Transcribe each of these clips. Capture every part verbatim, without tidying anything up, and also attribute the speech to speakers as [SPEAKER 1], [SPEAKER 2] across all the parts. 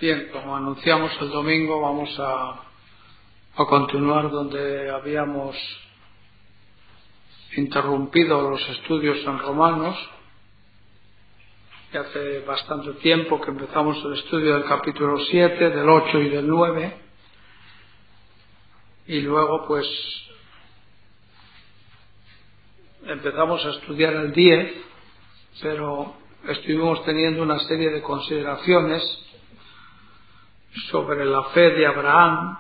[SPEAKER 1] Bien, como anunciamos el domingo, vamos a, a continuar donde habíamos interrumpido los estudios en Romanos. Y hace bastante tiempo que empezamos el estudio del capítulo siete, del ocho y del nueve, y luego pues empezamos a estudiar el diez, pero estuvimos teniendo una serie de consideraciones sobre la fe de Abraham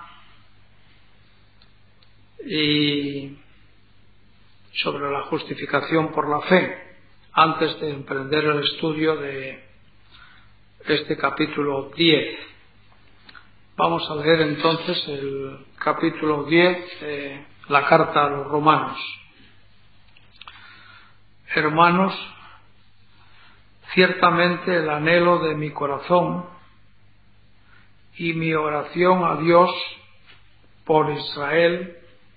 [SPEAKER 1] y sobre la justificación por la fe, antes de emprender el estudio de este capítulo diez. Vamos a leer entonces el capítulo diez de la carta a los Romanos. Hermanos, ciertamente el anhelo de mi corazón y mi oración a Dios por Israel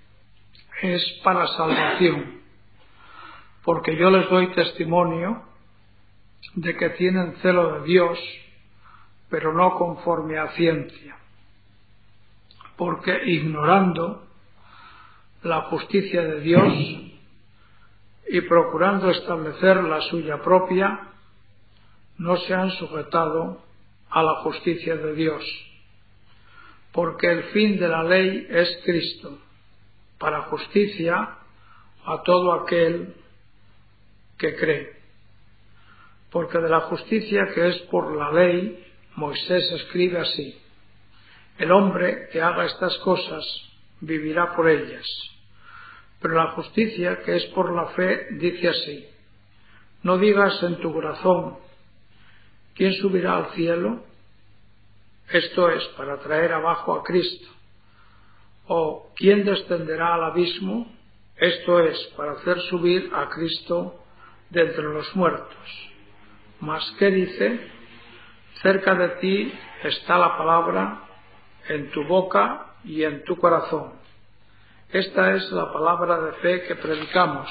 [SPEAKER 1] es para salvación, porque yo les doy testimonio de que tienen celo de Dios, pero no conforme a ciencia, porque ignorando la justicia de Dios y procurando establecer la suya propia, no se han sujetado a la justicia de Dios, porque el fin de la ley es Cristo, para justicia a todo aquel que cree. Porque de la justicia que es por la ley, Moisés escribe así: el hombre que haga estas cosas vivirá por ellas. Pero la justicia que es por la fe dice así: no digas en tu corazón, ¿quién subirá al cielo? Esto es, para traer abajo a Cristo. O ¿quién descenderá al abismo? Esto es, para hacer subir a Cristo de entre los muertos. Mas ¿qué dice? Cerca de ti está la palabra, en tu boca y en tu corazón. Esta es la palabra de fe que predicamos,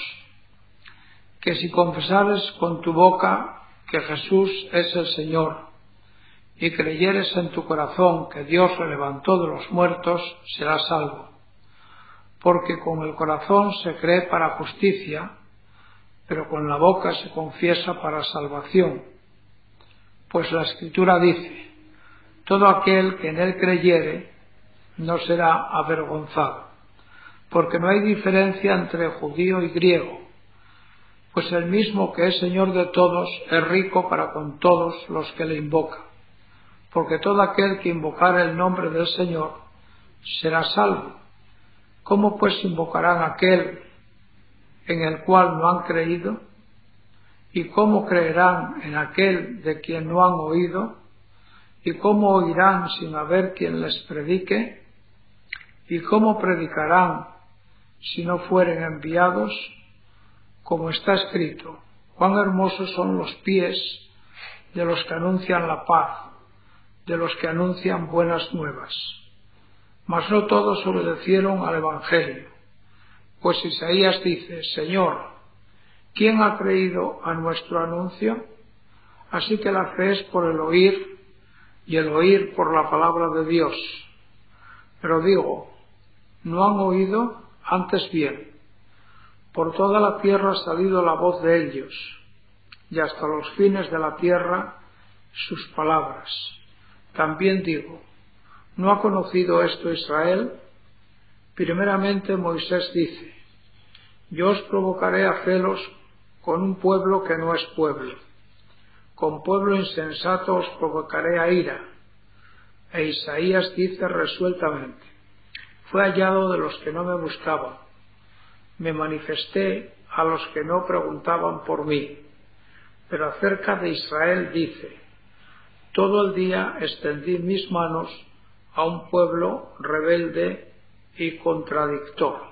[SPEAKER 1] que si confesares con tu boca que Jesús es el Señor, y creyeres en tu corazón que Dios le levantó de los muertos, serás salvo. Porque con el corazón se cree para justicia, pero con la boca se confiesa para salvación. Pues la Escritura dice: todo aquel que en él creyere no será avergonzado, porque no hay diferencia entre judío y griego, pues el mismo que es Señor de todos es rico para con todos los que le invocan. Porque todo aquel que invocare el nombre del Señor será salvo. ¿Cómo pues invocarán aquel en el cual no han creído? ¿Y cómo creerán en aquel de quien no han oído? ¿Y cómo oirán sin haber quien les predique? ¿Y cómo predicarán si no fueren enviados? Como está escrito: cuán hermosos son los pies de los que anuncian la paz, de los que anuncian buenas nuevas. Mas no todos obedecieron al Evangelio, pues Isaías dice: Señor, ¿quién ha creído a nuestro anuncio? Así que la fe es por el oír, y el oír por la palabra de Dios. Pero digo, ¿no han oído? Antes bien, por toda la tierra ha salido la voz de ellos, y hasta los fines de la tierra sus palabras. También digo, ¿no ha conocido esto Israel? Primeramente Moisés dice: yo os provocaré a celos con un pueblo que no es pueblo. Con pueblo insensato os provocaré a ira. E Isaías dice resueltamente: fue hallado de los que no me buscaban. Me manifesté a los que no preguntaban por mí. Pero acerca de Israel dice: todo el día extendí mis manos a un pueblo rebelde y contradictor.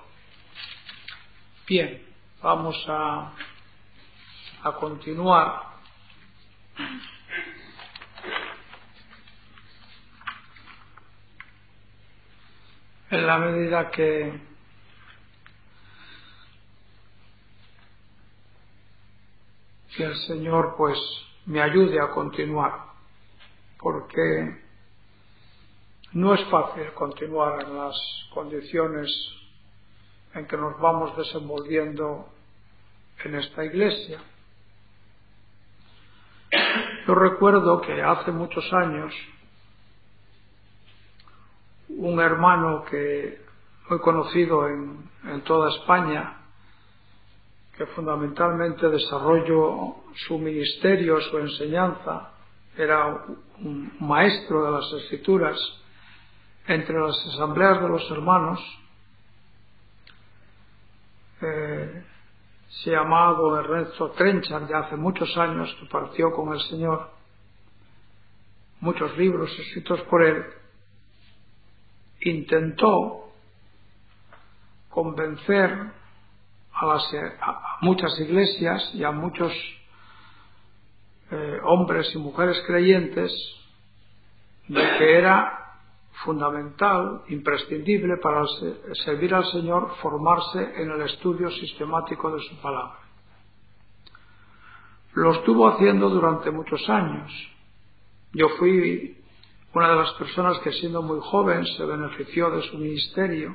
[SPEAKER 1] Bien, vamos a, a continuar. En la medida que que el Señor pues me ayude a continuar, porque No es fácil continuar en las condiciones en que nos vamos desenvolviendo en esta iglesia. Yo recuerdo que hace muchos años un hermano que muy conocido en, en toda España, que fundamentalmente desarrolló su ministerio, su enseñanza, era un maestro de las Escrituras entre las asambleas de los hermanos, eh, se llamaba don Ernesto Trenchard, ya hace muchos años que partió con el Señor, muchos libros escritos por él. Intentó convencer a, las, a muchas iglesias y a muchos eh, hombres y mujeres creyentes de que era fundamental, imprescindible para servir al Señor, formarse en el estudio sistemático de su palabra. Lo estuvo haciendo durante muchos años. Yo fui una de las personas que, siendo muy joven, se benefició de su ministerio.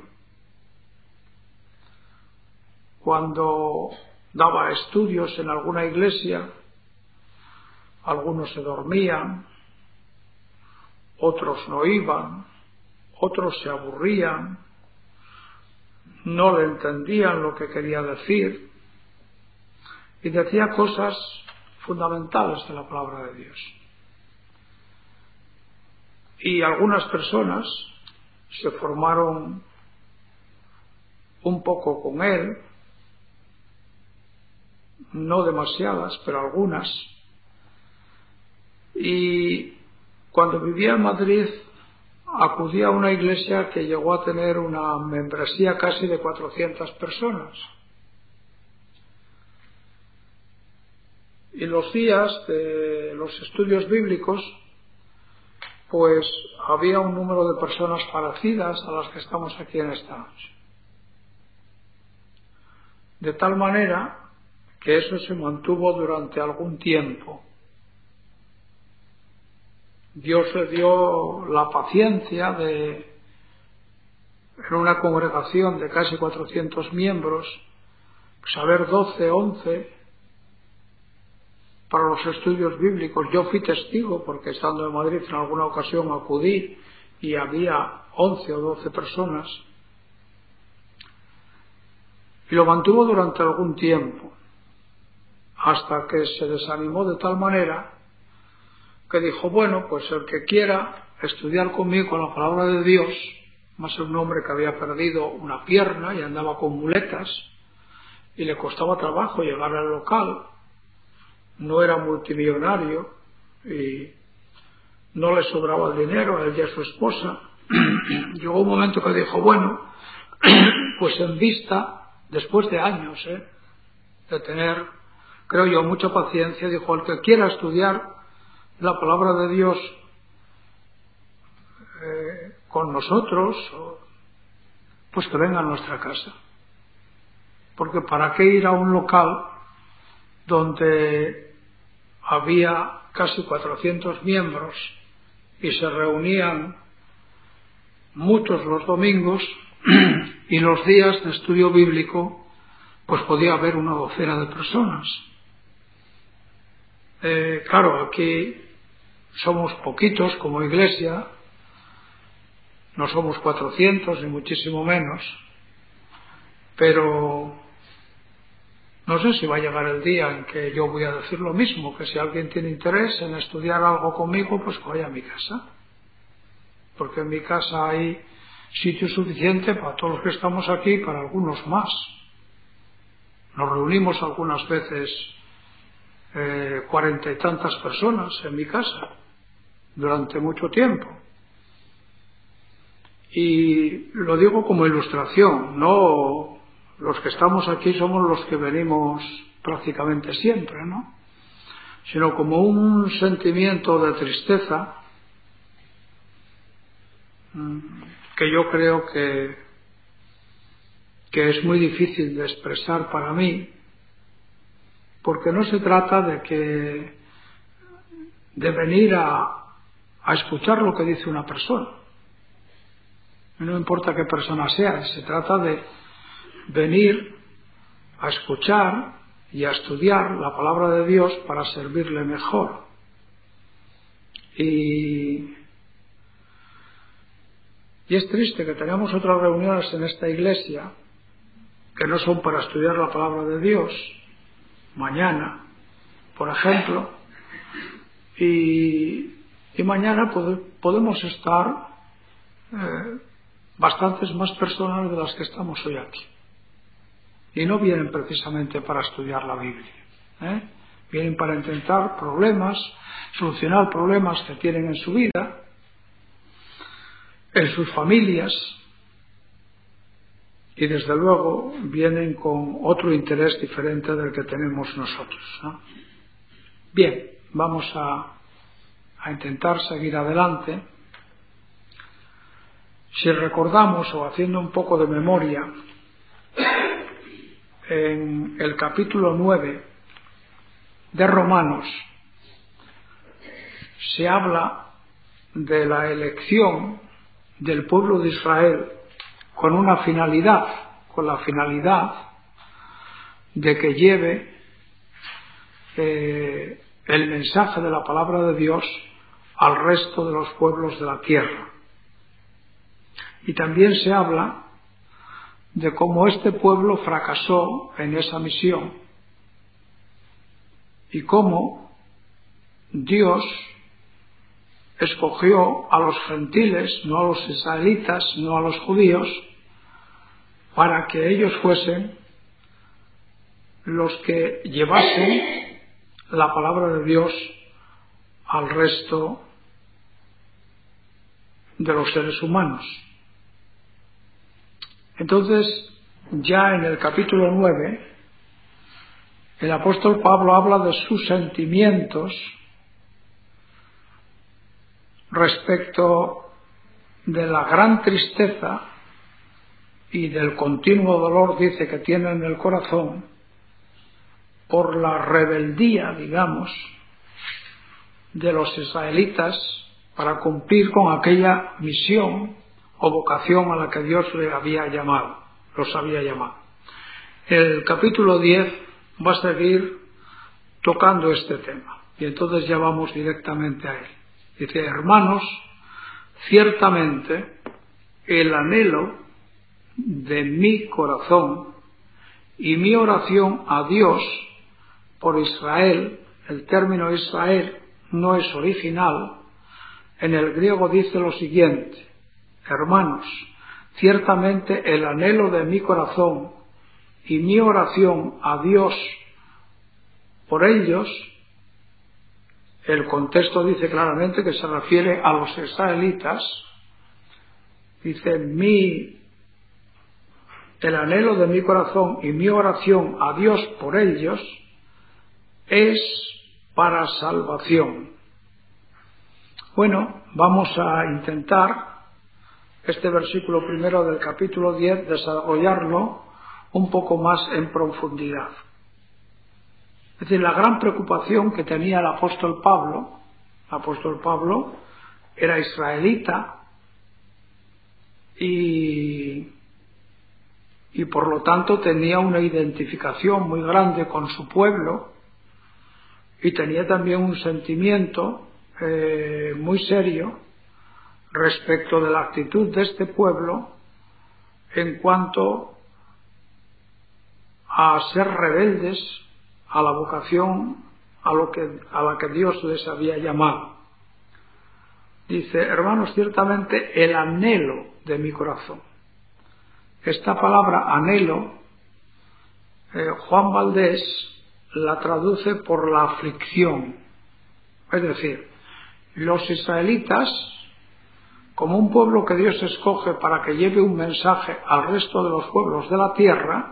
[SPEAKER 1] Cuando daba estudios en alguna iglesia, algunos se dormían, otros no iban, otros se aburrían, no le entendían lo que quería decir, y decía cosas fundamentales de la palabra de Dios. Y algunas personas se formaron un poco con él, no demasiadas, pero algunas. Y cuando vivía en Madrid acudía a una iglesia que llegó a tener una membresía casi de cuatrocientas personas. Y los días de los estudios bíblicos, pues había un número de personas parecidas a las que estamos aquí en esta noche. De tal manera que eso se mantuvo durante algún tiempo. Dios le dio la paciencia de, en una congregación de casi cuatrocientos miembros, pues haber doce, once para los estudios bíblicos. Yo fui testigo porque estando en Madrid en alguna ocasión acudí y había once o doce personas. Y lo mantuvo durante algún tiempo, hasta que se desanimó de tal manera que dijo, bueno, pues el que quiera estudiar conmigo la palabra de Dios, más un hombre que había perdido una pierna y andaba con muletas y le costaba trabajo llegar al local, no era multimillonario y no le sobraba el dinero a él y a su esposa. Llegó un momento que dijo, bueno, pues en vista, después de años ¿eh? de tener, creo yo, mucha paciencia, dijo, el que quiera estudiar la palabra de Dios eh, con nosotros, pues que venga a nuestra casa. Porque ¿para qué ir a un local donde había casi cuatrocientos miembros y se reunían muchos los domingos y los días de estudio bíblico pues podía haber una docena de personas? Eh, claro, aquí somos poquitos como iglesia, no somos cuatrocientos ni muchísimo menos, pero no sé si va a llegar el día en que yo voy a decir lo mismo, que si alguien tiene interés en estudiar algo conmigo, pues que vaya a mi casa, porque en mi casa hay sitio suficiente para todos los que estamos aquí y para algunos más. Nos reunimos algunas veces eh, cuarenta y tantas personas en mi casa durante mucho tiempo. Y lo digo como ilustración, no los que estamos aquí somos los que venimos prácticamente siempre, ¿no? Sino como un sentimiento de tristeza que yo creo que, que es muy difícil de expresar para mí, porque no se trata de que de venir a, a escuchar lo que dice una persona. No importa qué persona sea, se trata de venir a escuchar y a estudiar la palabra de Dios para servirle mejor. Y, y es triste que tengamos otras reuniones en esta iglesia que no son para estudiar la palabra de Dios, mañana, por ejemplo, y, y mañana pod- podemos estar eh, bastantes más personas de las que estamos hoy aquí. Y no vienen precisamente para estudiar la Biblia, ¿eh? Vienen para intentar problemas, solucionar problemas que tienen en su vida, en sus familias, y desde luego vienen con otro interés diferente del que tenemos nosotros, ¿no? Bien, vamos a, a intentar seguir adelante. Si recordamos, o haciendo un poco de memoria, en el capítulo nueve de Romanos se habla de la elección del pueblo de Israel con una finalidad, con la finalidad de que lleve eh, el mensaje de la palabra de Dios al resto de los pueblos de la tierra. Y también se habla de cómo este pueblo fracasó en esa misión y cómo Dios escogió a los gentiles, no a los israelitas, no a los judíos, para que ellos fuesen los que llevasen la palabra de Dios al resto de los seres humanos. Entonces, ya en el capítulo nueve, el apóstol Pablo habla de sus sentimientos respecto de la gran tristeza y del continuo dolor, dice, que tiene en el corazón por la rebeldía, digamos, de los israelitas para cumplir con aquella misión o vocación a la que Dios le había llamado, los había llamado. El capítulo diez va a seguir tocando este tema, y entonces ya vamos directamente a él. Dice: hermanos, ciertamente el anhelo de mi corazón y mi oración a Dios por Israel, el término Israel no es original, en el griego dice lo siguiente: hermanos, ciertamente el anhelo de mi corazón y mi oración a Dios por ellos, el contexto dice claramente que se refiere a los israelitas, dice mi, el anhelo de mi corazón y mi oración a Dios por ellos es para salvación. Bueno, vamos a intentar este versículo primero del capítulo diez desarrollarlo un poco más en profundidad. Es decir, la gran preocupación que tenía el apóstol Pablo, el apóstol Pablo era israelita y, y por lo tanto tenía una identificación muy grande con su pueblo y tenía también un sentimiento eh, muy serio respecto de la actitud de este pueblo en cuanto a ser rebeldes a la vocación a, lo que, a la que Dios les había llamado. Dice: hermanos, ciertamente el anhelo de mi corazón. Esta palabra anhelo, eh, Juan Valdés la traduce por la aflicción. Es decir, los israelitas, como un pueblo que Dios escoge para que lleve un mensaje al resto de los pueblos de la tierra,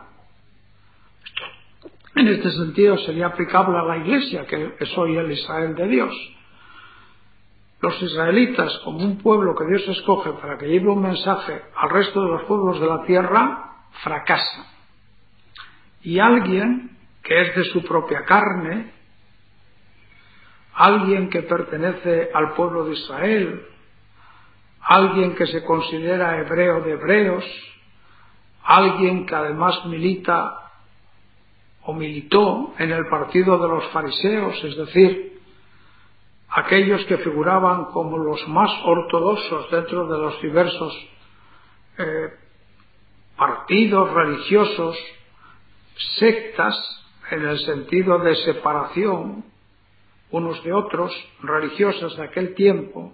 [SPEAKER 1] en este sentido sería aplicable a la Iglesia, que es hoy el Israel de Dios. Los israelitas, como un pueblo que Dios escoge para que lleve un mensaje al resto de los pueblos de la tierra, fracasan. Y alguien que es de su propia carne, alguien que pertenece al pueblo de Israel, alguien que se considera hebreo de hebreos, alguien que además milita o militó en el partido de los fariseos, es decir, aquellos que figuraban como los más ortodoxos dentro de los diversos eh, partidos religiosos, sectas, en el sentido de separación unos de otros, religiosas de aquel tiempo,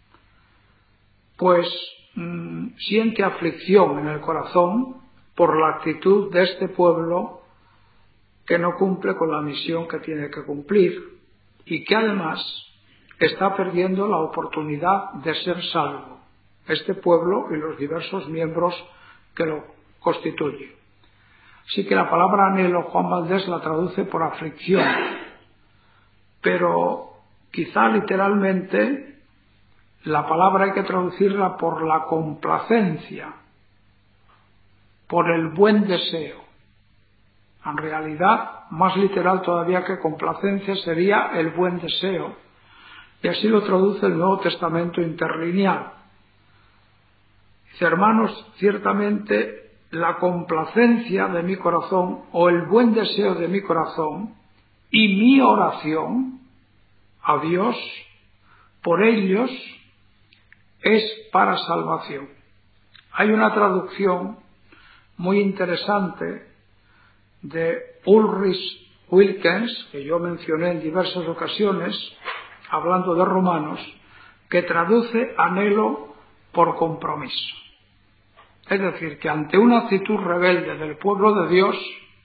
[SPEAKER 1] pues mmm, siente aflicción en el corazón por la actitud de este pueblo que no cumple con la misión que tiene que cumplir y que además está perdiendo la oportunidad de ser salvo, este pueblo y los diversos miembros que lo constituyen. Así que la palabra anhelo Juan Valdés la traduce por aflicción, pero quizá literalmente la palabra hay que traducirla por la complacencia, por el buen deseo. En realidad, más literal todavía que complacencia sería el buen deseo, y así lo traduce el Nuevo Testamento interlineal. Dice: hermanos, ciertamente la complacencia de mi corazón o el buen deseo de mi corazón y mi oración a Dios por ellos es para salvación. Hay una traducción muy interesante de Ulrich Wilkens, que yo mencioné en diversas ocasiones, hablando de Romanos, que traduce anhelo por compromiso. Es decir, que ante una actitud rebelde del pueblo de Dios,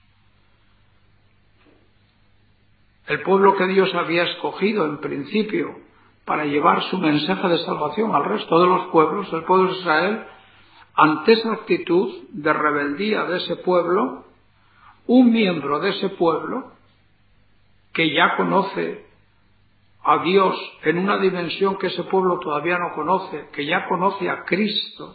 [SPEAKER 1] el pueblo que Dios había escogido en principio para llevar su mensaje de salvación al resto de los pueblos, el pueblo de Israel, ante esa actitud de rebeldía de ese pueblo, un miembro de ese pueblo, que ya conoce a Dios en una dimensión que ese pueblo todavía no conoce, que ya conoce a Cristo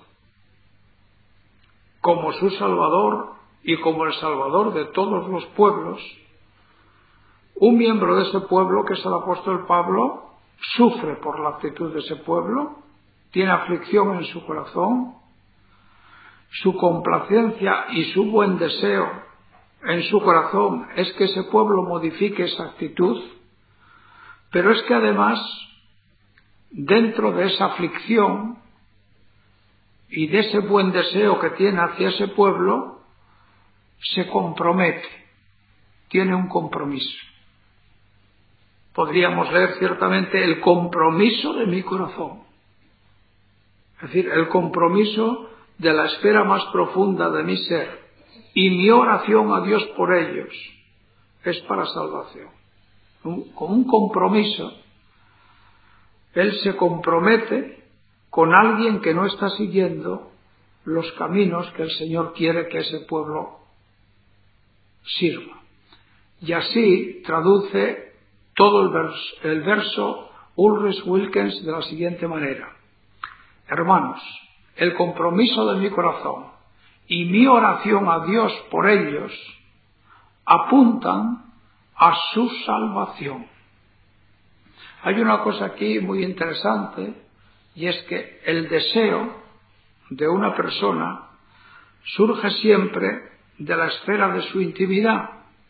[SPEAKER 1] como su Salvador y como el Salvador de todos los pueblos, un miembro de ese pueblo, que es el apóstol Pablo, sufre por la actitud de ese pueblo, tiene aflicción en su corazón, su complacencia y su buen deseo en su corazón es que ese pueblo modifique esa actitud, pero es que además, dentro de esa aflicción y de ese buen deseo que tiene hacia ese pueblo, se compromete, tiene un compromiso. Podríamos leer ciertamente el compromiso de mi corazón, es decir, el compromiso de la esfera más profunda de mi ser, y mi oración a Dios por ellos es para salvación. Un, con un compromiso, él se compromete con alguien que no está siguiendo los caminos que el Señor quiere que ese pueblo sirva. Y así traduce todo el verso, el verso Ulrich Wilkens de la siguiente manera: hermanos, el compromiso de mi corazón y mi oración a Dios por ellos apuntan a su salvación. Hay una cosa aquí muy interesante, y es que el deseo de una persona surge siempre de la esfera de su intimidad,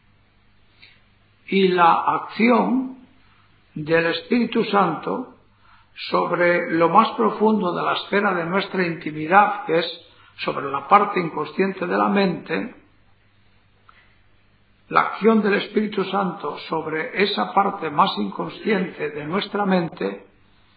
[SPEAKER 1] y la acción del Espíritu Santo sobre lo más profundo de la esfera de nuestra intimidad, que es sobre la parte inconsciente de la mente, la acción del Espíritu Santo sobre esa parte más inconsciente de nuestra mente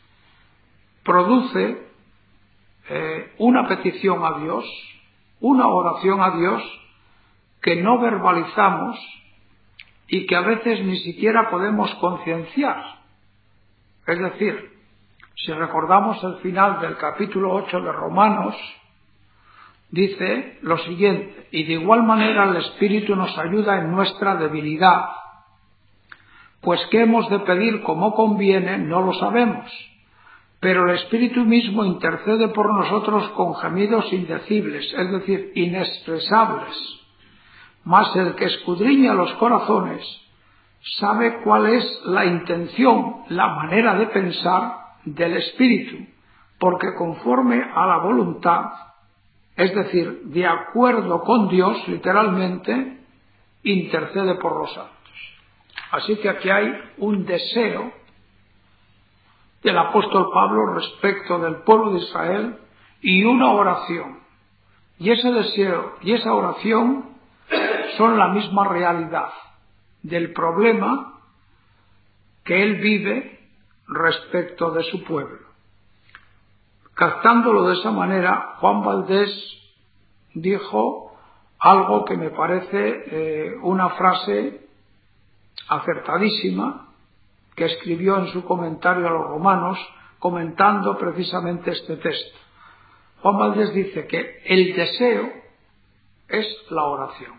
[SPEAKER 1] produce eh, una petición a Dios, una oración a Dios que no verbalizamos y que a veces ni siquiera podemos concienciar. Es decir, si recordamos el final del capítulo ocho de Romanos, dice lo siguiente: y de igual manera el Espíritu nos ayuda en nuestra debilidad, pues qué hemos de pedir como conviene no lo sabemos, pero el Espíritu mismo intercede por nosotros con gemidos indecibles, es decir, inexpresables. Mas el que escudriña los corazones sabe cuál es la intención, la manera de pensar del Espíritu, porque conforme a la voluntad, es decir, de acuerdo con Dios, literalmente, intercede por los santos. Así que aquí hay un deseo del apóstol Pablo respecto del pueblo de Israel y una oración. Y ese deseo y esa oración son la misma realidad del problema que él vive respecto de su pueblo. Captándolo de esa manera, Juan Valdés dijo algo que me parece eh, una frase acertadísima, que escribió en su comentario a los Romanos, comentando precisamente este texto. Juan Valdés dice que el deseo es la oración.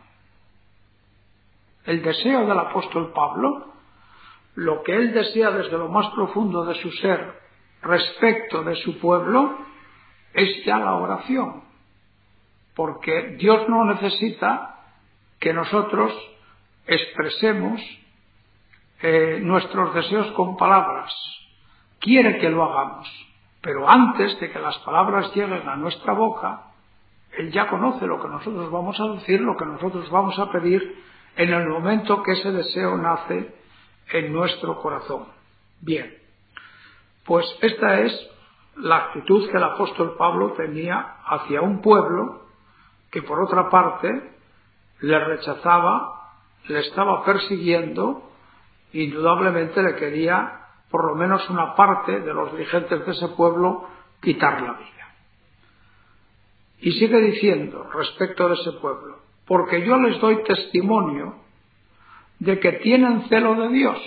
[SPEAKER 1] El deseo del apóstol Pablo, lo que él desea desde lo más profundo de su ser respecto de su pueblo, es ya la oración. Porque Dios no necesita que nosotros expresemos eh, nuestros deseos con palabras. Quiere que lo hagamos. Pero antes de que las palabras lleguen a nuestra boca, Él ya conoce lo que nosotros vamos a decir, lo que nosotros vamos a pedir en el momento que ese deseo nace en nuestro corazón. Bien, pues esta es la actitud que el apóstol Pablo tenía hacia un pueblo que por otra parte le rechazaba, le estaba persiguiendo, indudablemente le quería, por lo menos una parte de los dirigentes de ese pueblo, quitar la vida. Y sigue diciendo respecto de ese pueblo: porque yo les doy testimonio de que tienen celo de Dios,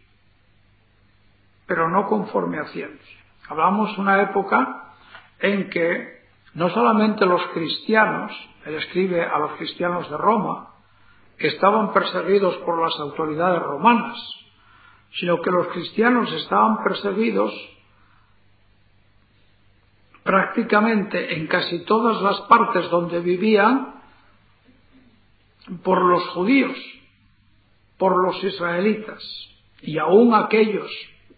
[SPEAKER 1] pero no conforme a ciencia. Hablamos de una época en que no solamente los cristianos, él escribe a los cristianos de Roma, que estaban perseguidos por las autoridades romanas, sino que los cristianos estaban perseguidos prácticamente en casi todas las partes donde vivían por los judíos, por los israelitas, y aún aquellos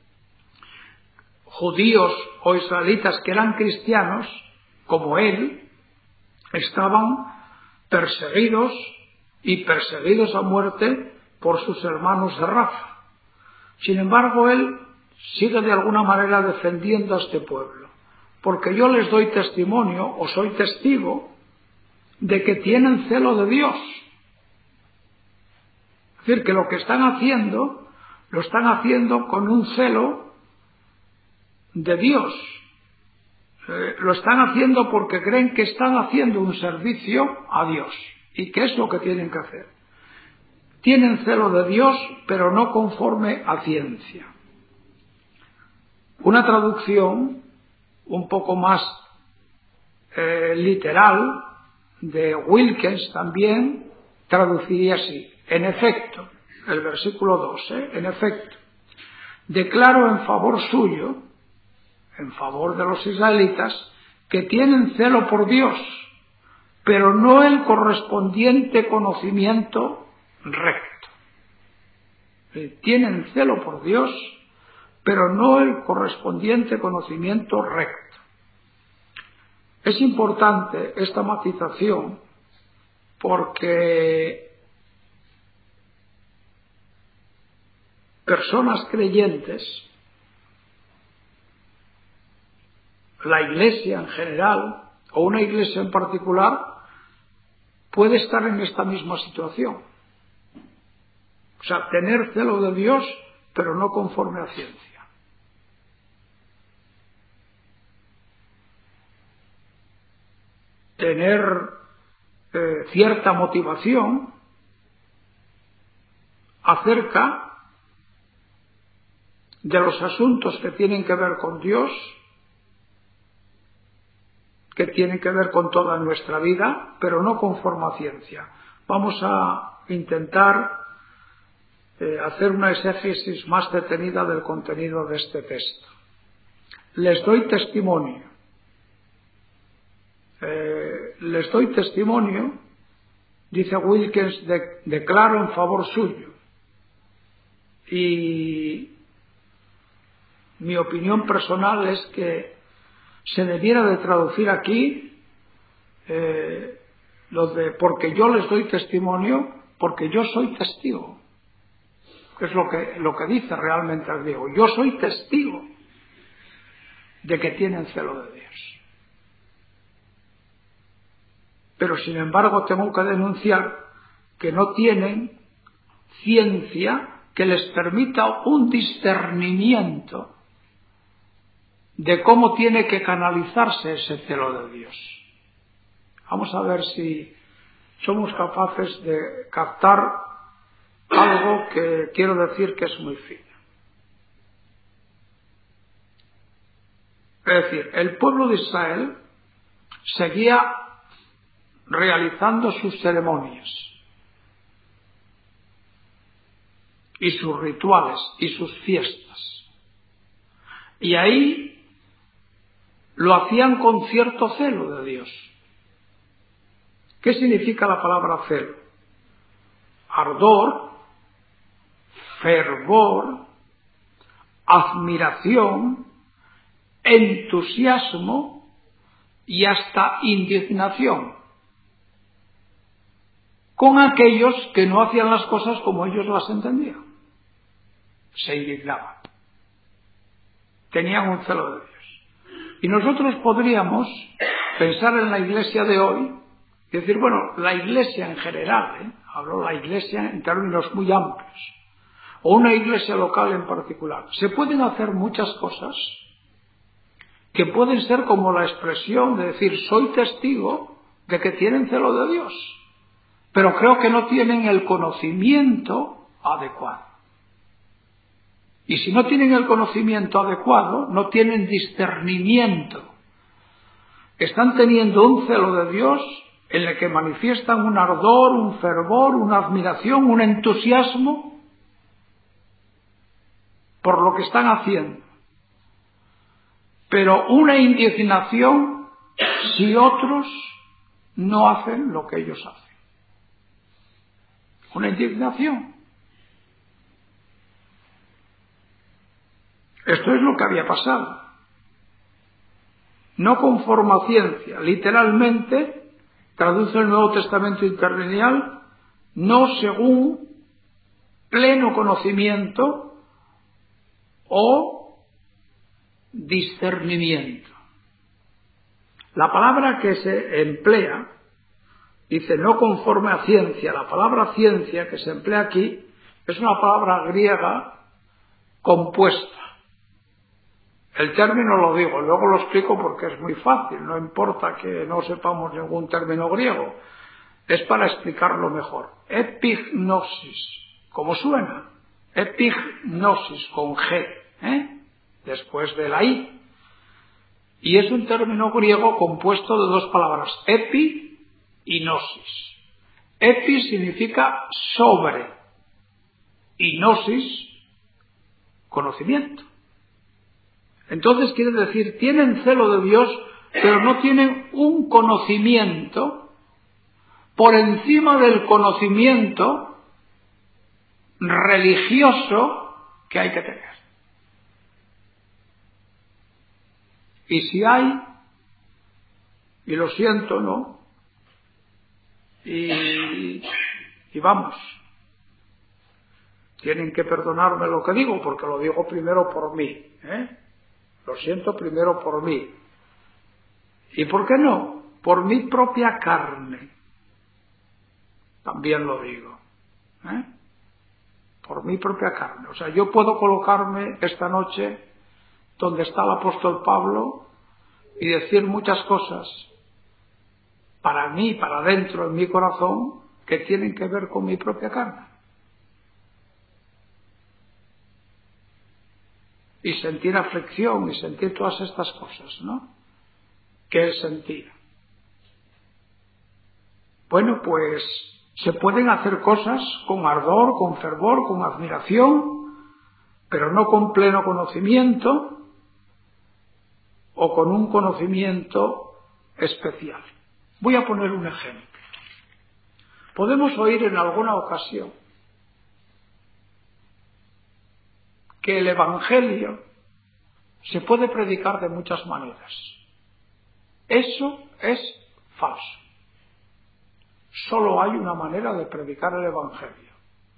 [SPEAKER 1] judíos o israelitas que eran cristianos, como él, estaban perseguidos y perseguidos a muerte por sus hermanos de raza. Sin embargo, él sigue de alguna manera defendiendo a este pueblo, porque yo les doy testimonio, o soy testigo, de que tienen celo de Dios. Es decir, que lo que están haciendo, lo están haciendo con un celo de Dios. Eh, lo están haciendo porque creen que están haciendo un servicio a Dios. ¿Y qué es lo que tienen que hacer? Tienen celo de Dios, pero no conforme a ciencia. Una traducción un poco más eh, literal de Wilkins también traduciría así: en efecto, el versículo dos, ¿eh? en efecto, declaro en favor suyo, en favor de los israelitas, que tienen celo por Dios, pero no el correspondiente conocimiento recto. Tienen celo por Dios, pero no el correspondiente conocimiento recto. Es importante esta matización porque personas creyentes, la Iglesia en general o una Iglesia en particular, puede estar en esta misma situación. O sea, tener celo de Dios, pero no conforme a ciencia. Tener eh, cierta motivación acerca de los asuntos que tienen que ver con Dios, que tienen que ver con toda nuestra vida, pero no conforme a ciencia. Vamos a intentar eh, hacer una exégesis más detenida del contenido de este texto. Les doy testimonio. Eh, les doy testimonio, dice Wilkins, de, declaro en favor suyo. Y mi opinión personal es que Se debiera de traducir aquí eh, lo de porque yo les doy testimonio, porque yo soy testigo. Es lo que, lo que dice realmente el griego. Yo soy testigo de que tienen celo de Dios. Pero sin embargo tengo que denunciar que no tienen ciencia que les permita un discernimiento de cómo tiene que canalizarse ese celo de Dios. Vamos a ver si somos capaces de captar algo que quiero decir que es muy fino. Es decir, el pueblo de Israel seguía realizando sus ceremonias y sus rituales y sus fiestas. Y ahí lo hacían con cierto celo de Dios. ¿Qué significa la palabra celo? Ardor, fervor, admiración, entusiasmo y hasta indignación con aquellos que no hacían las cosas como ellos las entendían. Se indignaban. Tenían un celo de Dios. Y nosotros podríamos pensar en la iglesia de hoy y decir, bueno, la iglesia en general, ¿eh? Hablo la iglesia en términos muy amplios, o una iglesia local en particular. Se pueden hacer muchas cosas que pueden ser como la expresión de decir, soy testigo de que tienen celo de Dios, pero creo que no tienen el conocimiento adecuado. Y si no tienen el conocimiento adecuado, no tienen discernimiento. Están teniendo un celo de Dios en el que manifiestan un ardor, un fervor, una admiración, un entusiasmo por lo que están haciendo. Pero una indignación si otros no hacen lo que ellos hacen. Una indignación. Esto es lo que había pasado. No conforme a ciencia, literalmente traduce el Nuevo Testamento interlineal, no según pleno conocimiento o discernimiento. La palabra que se emplea, dice no conforme a ciencia, la palabra ciencia que se emplea aquí es una palabra griega compuesta. El término lo digo, luego lo explico porque es muy fácil, no importa que no sepamos ningún término griego, es para explicarlo mejor. Epignosis, ¿cómo suena? Epignosis con G, ¿eh? Después de la I. Y es un término griego compuesto de dos palabras, epi y gnosis. Epi significa sobre y gnosis, conocimiento. Entonces quiere decir, tienen celo de Dios, pero no tienen un conocimiento por encima del conocimiento religioso que hay que tener. Y si hay, y lo siento, ¿no? Y, y vamos, tienen que perdonarme lo que digo, porque lo digo primero por mí, ¿eh? Lo siento primero por mí. ¿Y por qué no? Por mi propia carne. También lo digo. ¿eh? Por mi propia carne. O sea, yo puedo colocarme esta noche donde está el apóstol Pablo y decir muchas cosas para mí, para dentro, en mi corazón, que tienen que ver con mi propia carne. Y sentir aflicción y sentir todas estas cosas, ¿no? Que él sentía. Bueno, pues se pueden hacer cosas con ardor, con fervor, con admiración, pero no con pleno conocimiento o con un conocimiento especial. Voy a poner un ejemplo. Podemos oír en alguna ocasión que el Evangelio se puede predicar de muchas maneras. Eso es falso. Solo hay una manera de predicar el Evangelio.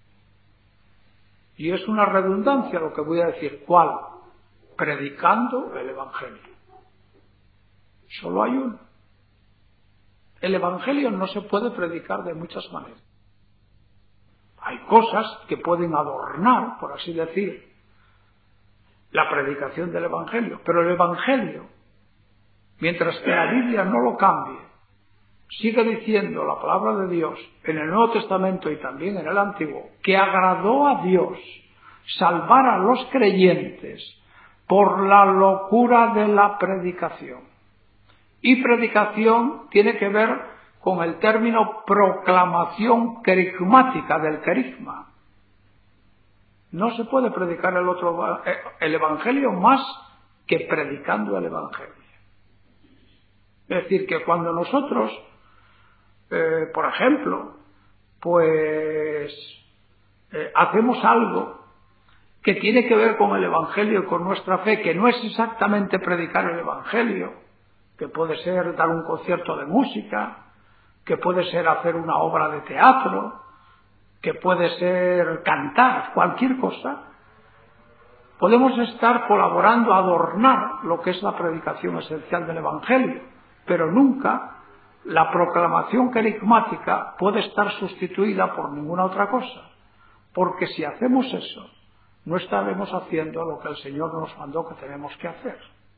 [SPEAKER 1] Y es una redundancia lo que voy a decir. ¿Cuál? Predicando el Evangelio. Solo hay uno. El Evangelio no se puede predicar de muchas maneras. Hay cosas que pueden adornar, por así decir, la predicación del Evangelio. Pero el Evangelio, mientras que la Biblia no lo cambie, sigue diciendo la palabra de Dios en el Nuevo Testamento y también en el Antiguo, que agradó a Dios salvar a los creyentes por la locura de la predicación. Y predicación tiene que ver con el término proclamación querigmática del querigma. No se puede predicar el otro el Evangelio más que predicando el Evangelio. Es decir, que cuando nosotros, eh, por ejemplo, pues eh, hacemos algo que tiene que ver con el Evangelio y con nuestra fe, que no es exactamente predicar el Evangelio, que puede ser dar un concierto de música, que puede ser hacer una obra de teatro, que puede ser cantar, cualquier cosa, podemos estar colaborando a adornar lo que es la predicación esencial del Evangelio, pero nunca la proclamación querigmática puede estar sustituida por ninguna otra cosa, porque si hacemos eso, no estaremos haciendo lo que el Señor nos mandó que tenemos que hacer.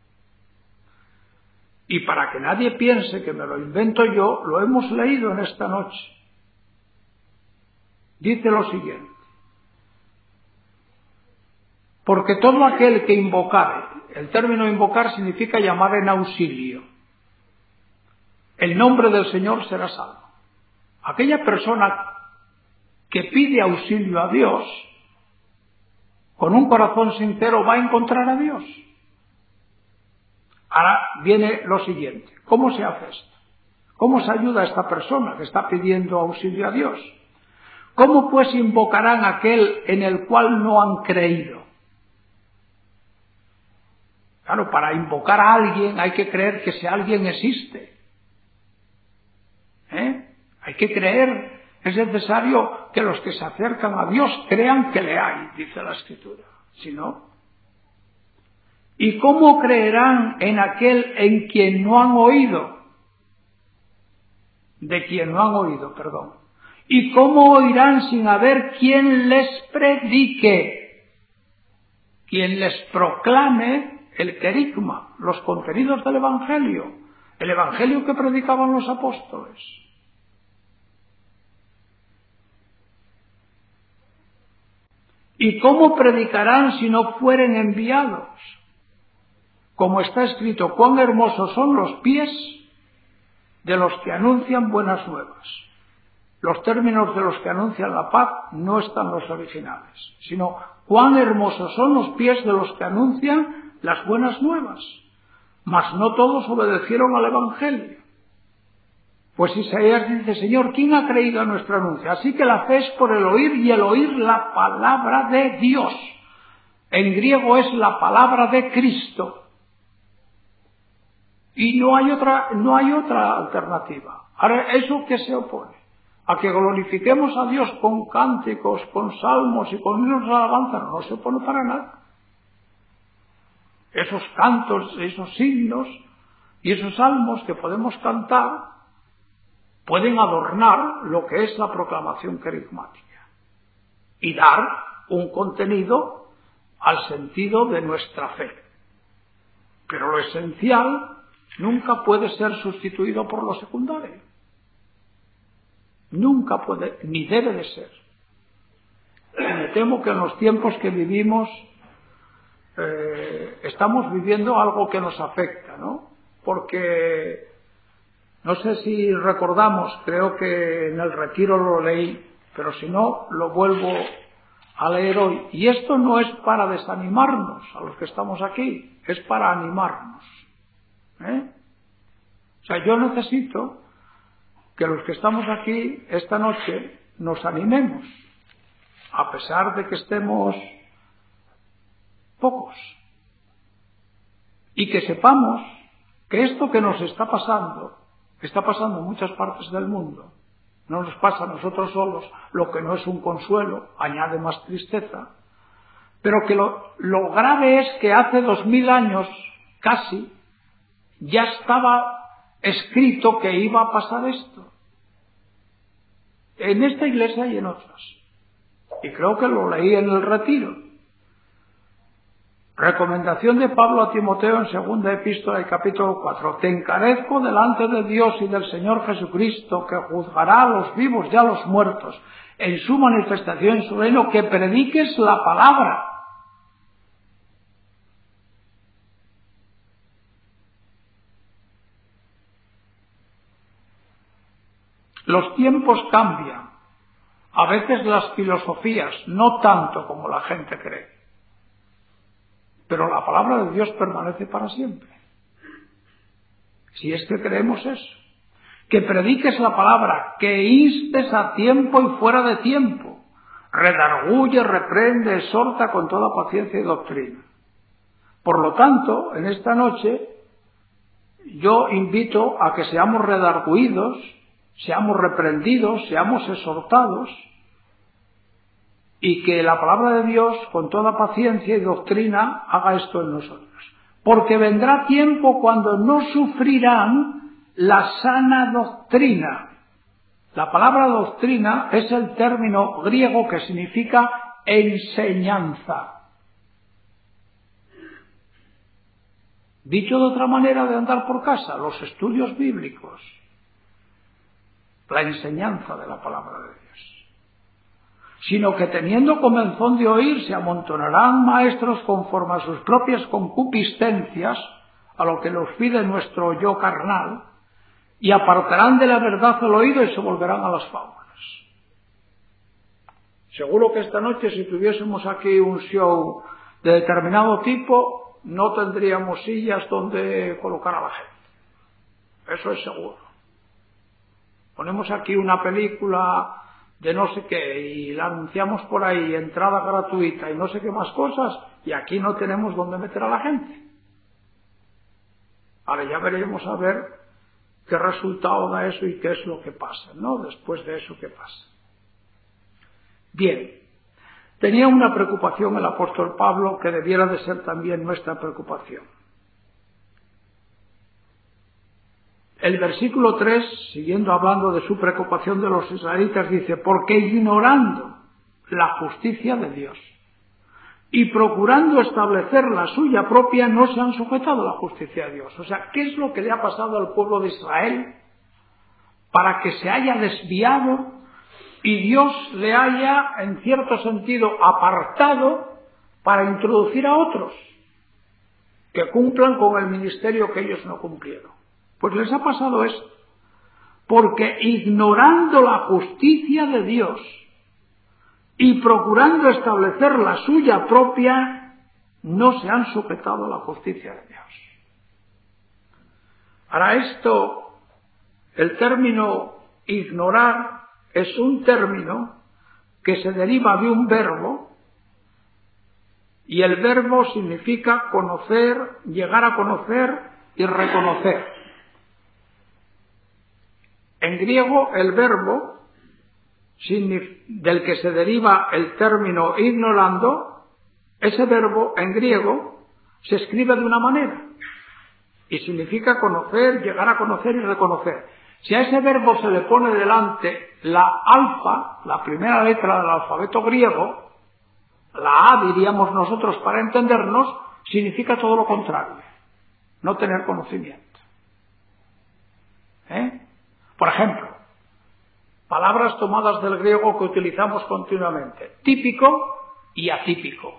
[SPEAKER 1] Y para que nadie piense que me lo invento yo, lo hemos leído en esta noche. Dice lo siguiente: porque todo aquel que invocare, el término invocar significa llamar en auxilio, el nombre del Señor será salvo. Aquella persona que pide auxilio a Dios, con un corazón sincero va a encontrar a Dios. Ahora viene lo siguiente: ¿cómo se hace esto? ¿Cómo se ayuda a esta persona que está pidiendo auxilio a Dios? ¿Cómo pues invocarán a aquel en el cual no han creído? Claro, para invocar a alguien hay que creer que ese alguien existe. ¿Eh? Hay que creer, es necesario que los que se acercan a Dios crean que le hay, dice la Escritura. Si no, ¿y cómo creerán en aquel en quien no han oído? De quien no han oído, perdón. ¿Y cómo oirán sin haber quien les predique? Quien les proclame el querigma, los contenidos del Evangelio, el Evangelio que predicaban los apóstoles. ¿Y cómo predicarán si no fueren enviados? Como está escrito: cuán hermosos son los pies de los que anuncian buenas nuevas. Los términos de los que anuncian la paz no están los originales, sino cuán hermosos son los pies de los que anuncian las buenas nuevas. Mas no todos obedecieron al Evangelio. Pues Isaías dice: Señor, ¿quién ha creído a nuestro anuncio? Así que la fe es por el oír, y el oír la palabra de Dios. En griego es la palabra de Cristo. Y no hay otra, no hay otra alternativa. Ahora, ¿eso qué se opone? A que glorifiquemos a Dios con cánticos, con salmos y con himnos de alabanza. No se opone para nada. Esos cantos, esos himnos y esos salmos que podemos cantar pueden adornar lo que es la proclamación querigmática y dar un contenido al sentido de nuestra fe. Pero lo esencial nunca puede ser sustituido por lo secundario. Nunca puede, ni debe de ser. Y me temo que en los tiempos que vivimos eh, estamos viviendo algo que nos afecta, ¿no? Porque no sé si recordamos, creo que en el retiro lo leí, pero si no, lo vuelvo a leer hoy. Y esto no es para desanimarnos a los que estamos aquí, es para animarnos. ¿Eh? O sea, yo necesito que los que estamos aquí esta noche nos animemos, a pesar de que estemos pocos, y que sepamos que esto que nos está pasando, está pasando en muchas partes del mundo, no nos pasa a nosotros solos, lo que no es un consuelo, añade más tristeza, pero que lo, lo grave es que hace dos mil años, casi, ya estaba escrito que iba a pasar esto. En esta iglesia y en otras. Y creo que lo leí en el retiro. Recomendación de Pablo a Timoteo en segunda epístola y capítulo cuatro. Te encarezco delante de Dios y del Señor Jesucristo, que juzgará a los vivos y a los muertos en su manifestación en su reino, que prediques la palabra. Los tiempos cambian. A veces las filosofías, no tanto como la gente cree. Pero la palabra de Dios permanece para siempre. Si es que creemos eso. Que prediques la palabra, que instes a tiempo y fuera de tiempo. Redarguye, reprende, exhorta con toda paciencia y doctrina. Por lo tanto, en esta noche, yo invito a que seamos redarguidos, seamos reprendidos, seamos exhortados, y que la palabra de Dios, con toda paciencia y doctrina, haga esto en nosotros. Porque vendrá tiempo cuando no sufrirán la sana doctrina. La palabra doctrina es el término griego que significa enseñanza. Dicho de otra manera de andar por casa, los estudios bíblicos, la enseñanza de la palabra de Dios. Sino que teniendo comezón de oír, se amontonarán maestros conforme a sus propias concupiscencias, a lo que los pide nuestro yo carnal, y apartarán de la verdad el oído y se volverán a las fábulas. Seguro que esta noche, si tuviésemos aquí un show de determinado tipo, no tendríamos sillas donde colocar a la gente. Eso es seguro. Ponemos aquí una película de no sé qué y la anunciamos por ahí, entrada gratuita y no sé qué más cosas, y aquí no tenemos dónde meter a la gente. Ahora ya veremos a ver qué resultado da eso y qué es lo que pasa, ¿no? Después de eso, ¿qué pasa? Bien, tenía una preocupación el apóstol Pablo que debiera de ser también nuestra preocupación. El versículo tres, siguiendo hablando de su preocupación de los israelitas, dice, porque ignorando la justicia de Dios y procurando establecer la suya propia, no se han sujetado a la justicia de Dios. O sea, ¿qué es lo que le ha pasado al pueblo de Israel para que se haya desviado y Dios le haya, en cierto sentido, apartado para introducir a otros que cumplan con el ministerio que ellos no cumplieron? Pues les ha pasado esto, porque ignorando la justicia de Dios y procurando establecer la suya propia, no se han sujetado a la justicia de Dios. Ahora esto, el término ignorar es un término que se deriva de un verbo, y el verbo significa conocer, llegar a conocer y reconocer. En griego, el verbo del que se deriva el término ignorando, ese verbo en griego se escribe de una manera y significa conocer, llegar a conocer y reconocer. Si a ese verbo se le pone delante la alfa, la primera letra del alfabeto griego, la A diríamos nosotros para entendernos, significa todo lo contrario, no tener conocimiento. ¿Eh? Por ejemplo, palabras tomadas del griego que utilizamos continuamente, típico y atípico.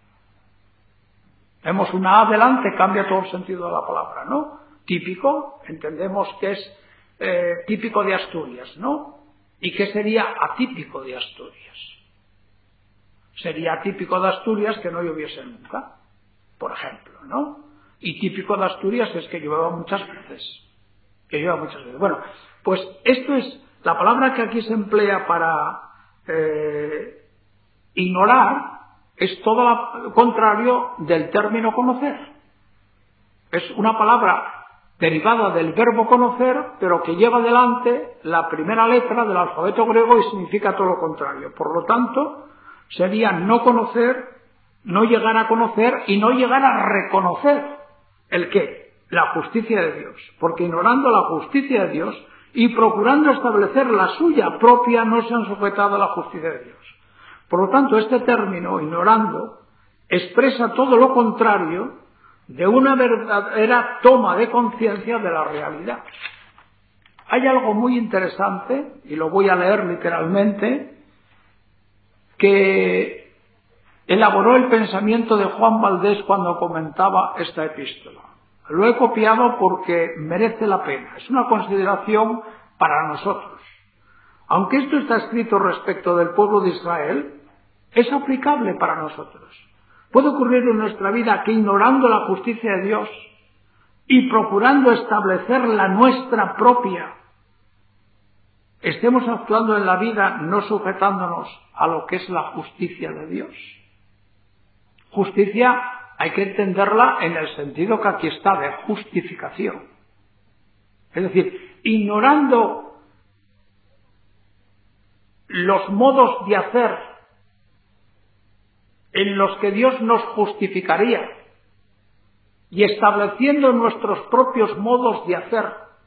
[SPEAKER 1] Vemos una A delante, cambia todo el sentido de la palabra, ¿no? Típico, entendemos que es eh, típico de Asturias, ¿no? ¿Y qué sería atípico de Asturias? Sería atípico de Asturias que no lloviese nunca, por ejemplo, ¿no? Y típico de Asturias es que llueva muchas veces, que llueva muchas veces. Bueno, pues esto es la palabra que aquí se emplea para eh, ignorar, es todo lo contrario del término conocer. Es una palabra derivada del verbo conocer, pero que lleva delante la primera letra del alfabeto griego y significa todo lo contrario. Por lo tanto, sería no conocer, no llegar a conocer y no llegar a reconocer el qué, la justicia de Dios. Porque ignorando la justicia de Dios y procurando establecer la suya propia, no se han sujetado a la justicia de Dios. Por lo tanto, este término, ignorando, expresa todo lo contrario de una verdadera toma de conciencia de la realidad. Hay algo muy interesante, y lo voy a leer literalmente, que elaboró el pensamiento de Juan Valdés cuando comentaba esta epístola. Lo he copiado porque merece la pena, es una consideración para nosotros. Aunque esto está escrito respecto del pueblo de Israel, es aplicable para nosotros. Puede ocurrir en nuestra vida que ignorando la justicia de Dios y procurando establecer la nuestra propia, estemos actuando en la vida no sujetándonos a lo que es la justicia de Dios. Justicia hay que entenderla en el sentido que aquí está, de justificación. Es decir, ignorando los modos de hacer en los que Dios nos justificaría y estableciendo nuestros propios modos de hacer,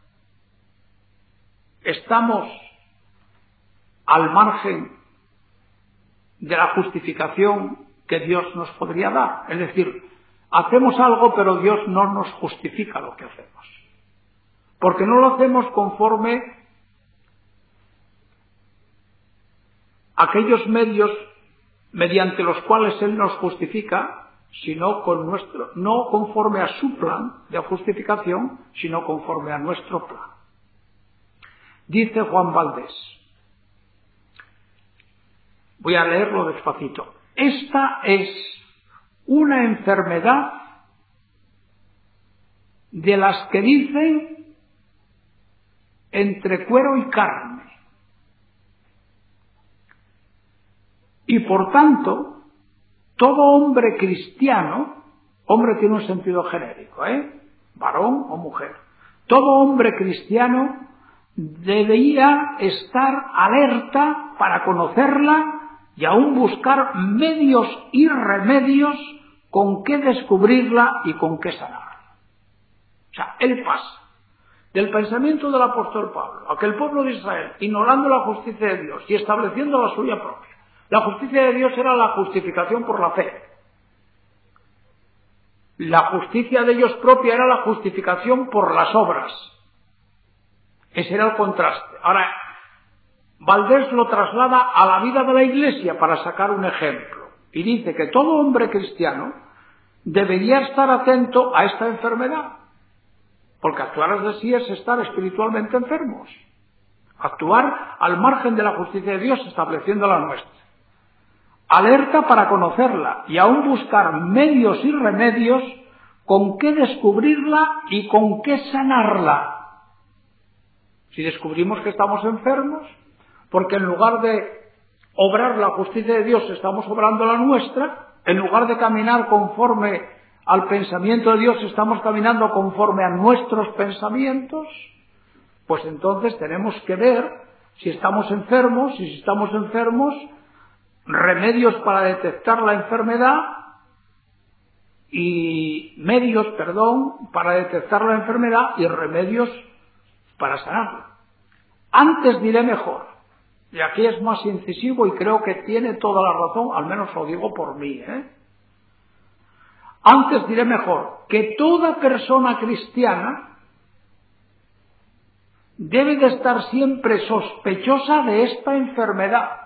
[SPEAKER 1] estamos al margen de la justificación que Dios nos podría dar. Es decir, hacemos algo pero Dios no nos justifica lo que hacemos, porque no lo hacemos conforme a aquellos medios mediante los cuales Él nos justifica, sino con nuestro, no conforme a su plan de justificación, sino conforme a nuestro plan. Dice Juan Valdés, voy a leerlo despacito, esta es una enfermedad de las que dicen entre cuero y carne. Y por tanto, todo hombre cristiano, hombre tiene un sentido genérico, ¿eh? Varón o mujer, todo hombre cristiano debería estar alerta para conocerla y aún buscar medios y remedios con qué descubrirla y con qué sanarla. O sea, él pasa del pensamiento del apóstol Pablo a que el pueblo de Israel, ignorando la justicia de Dios y estableciendo la suya propia, la justicia de Dios era la justificación por la fe. La justicia de Dios propia era la justificación por las obras. Ese era el contraste. Ahora, Valdés lo traslada a la vida de la Iglesia para sacar un ejemplo. Y dice que todo hombre cristiano debería estar atento a esta enfermedad. Porque actuar así es estar espiritualmente enfermos. Actuar al margen de la justicia de Dios, estableciendo la nuestra. Alerta para conocerla y aún buscar medios y remedios con qué descubrirla y con qué sanarla. Si descubrimos que estamos enfermos, porque en lugar de obrar la justicia de Dios estamos obrando la nuestra, en lugar de caminar conforme al pensamiento de Dios estamos caminando conforme a nuestros pensamientos, pues entonces tenemos que ver si estamos enfermos y si estamos enfermos, remedios para detectar la enfermedad y medios, perdón, para detectar la enfermedad y remedios para sanarla. Antes diré mejor, y aquí es más incisivo y creo que tiene toda la razón, al menos lo digo por mí, ¿eh? Antes diré mejor, que toda persona cristiana debe de estar siempre sospechosa de esta enfermedad.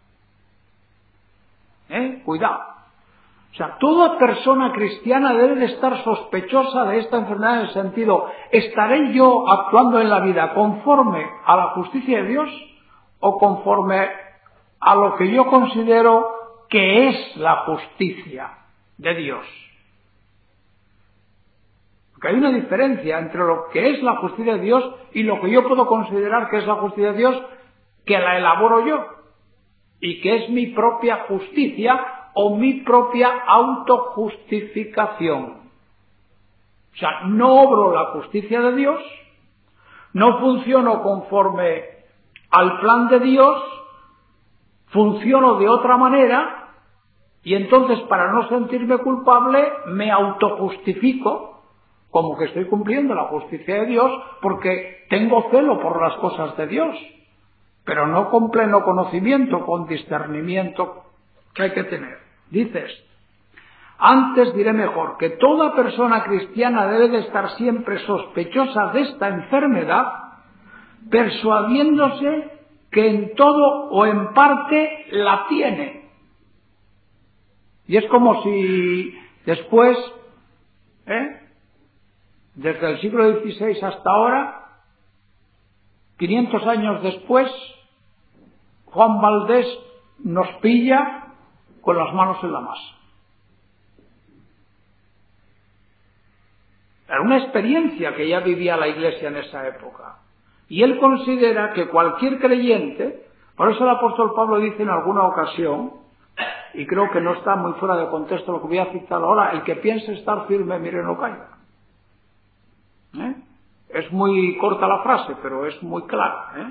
[SPEAKER 1] ¿Eh? Cuidado. O sea, toda persona cristiana debe de estar sospechosa de esta enfermedad en el sentido, ¿estaré yo actuando en la vida conforme a la justicia de Dios o conforme a lo que yo considero que es la justicia de Dios? Porque hay una diferencia entre lo que es la justicia de Dios y lo que yo puedo considerar que es la justicia de Dios, que la elaboro yo y que es mi propia justicia o mi propia autojustificación. O sea, no obro la justicia de Dios, no funciono conforme al plan de Dios, funciono de otra manera, y entonces para no sentirme culpable me autojustifico como que estoy cumpliendo la justicia de Dios porque tengo celo por las cosas de Dios, pero no con pleno conocimiento, con discernimiento que hay que tener. Dices, antes diré mejor que toda persona cristiana debe de estar siempre sospechosa de esta enfermedad, persuadiéndose que en todo o en parte la tiene. Y es como si después, ¿eh? desde el siglo dieciséis hasta ahora, quinientos años después, Juan Valdés nos pilla con las manos en la masa. Era una experiencia que ya vivía la Iglesia en esa época. Y él considera que cualquier creyente, por eso el apóstol Pablo dice en alguna ocasión, y creo que no está muy fuera de contexto lo que voy a citar ahora, el que piense estar firme, mire, no caiga. ¿Eh? Es muy corta la frase, pero es muy clara. ¿eh?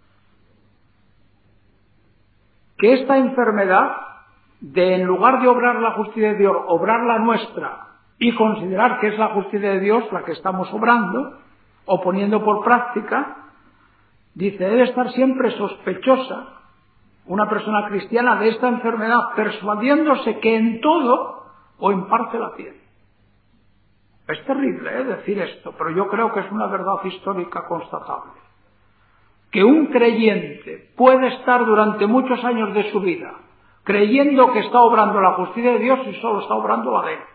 [SPEAKER 1] Que esta enfermedad, de en lugar de obrar la justicia de Dios, obrar la nuestra, y considerar que es la justicia de Dios la que estamos obrando, o poniendo por práctica, dice, debe estar siempre sospechosa una persona cristiana de esta enfermedad, persuadiéndose que en todo o en parte la tiene. Es terrible ¿eh? decir esto, pero yo creo que es una verdad histórica constatable. Que un creyente puede estar durante muchos años de su vida creyendo que está obrando la justicia de Dios y solo está obrando la de él.